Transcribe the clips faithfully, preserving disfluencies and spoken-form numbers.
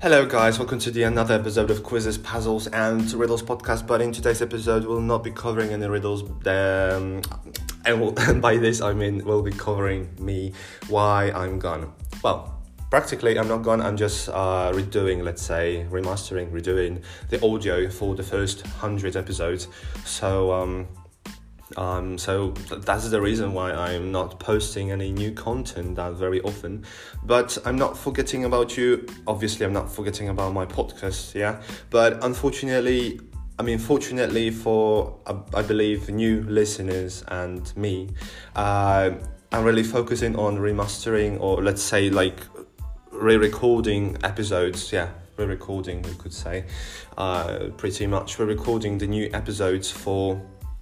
Hello guys, welcome to the another episode of Quizzes, Puzzles and Riddles podcast. But in today's episode we'll not be covering any riddles, um, and, we'll, and by this I mean we'll be covering me, why I'm gone. Well, practically I'm not gone, I'm just uh, redoing, let's say, remastering, redoing the audio for the first one hundred episodes. So, um... Um, so th- that's the reason why I'm not posting any new content that very often, but I'm not forgetting about you. Obviously, I'm not forgetting about my podcast, yeah, but unfortunately, I mean, fortunately for, uh, I believe, new listeners and me, uh, I'm really focusing on remastering, or let's say like re-recording episodes, yeah, re-recording, we could say, uh, pretty much re-recording the new episodes for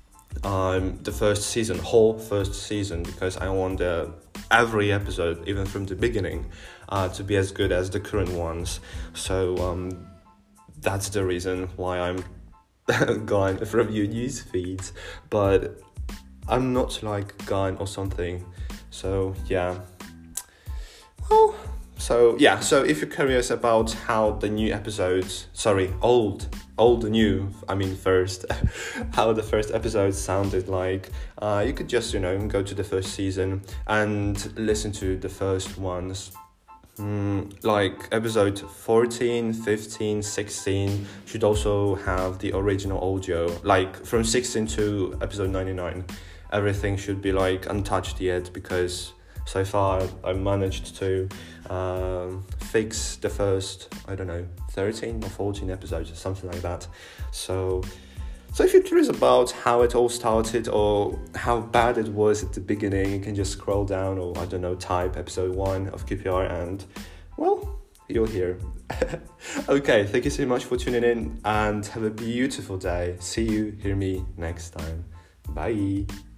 um the first season, whole first season, because I want uh, every episode, even from the beginning, uh, to be as good as the current ones. So um that's the reason why I'm gone from your news feeds, but I'm not like gone or something. So yeah. Well, so yeah, so if you're curious about how the new episodes, sorry, old, old new, I mean first, how the first episode sounded like, uh, you could just, you know, go to the first season and listen to the first ones. Mm, like episode fourteen, fifteen, sixteen should also have the original audio, like from sixteen to episode ninety-nine. Everything should be like untouched yet, because so far I managed to um, fix the first, I don't know, thirteen or fourteen episodes, something like that. So, so if you're curious about how it all started or how bad it was at the beginning, you can just scroll down, or I don't know, type episode one of Q P R and, well, you're here. Okay, thank you so much for tuning in and have a beautiful day. See you, hear me next time. Bye.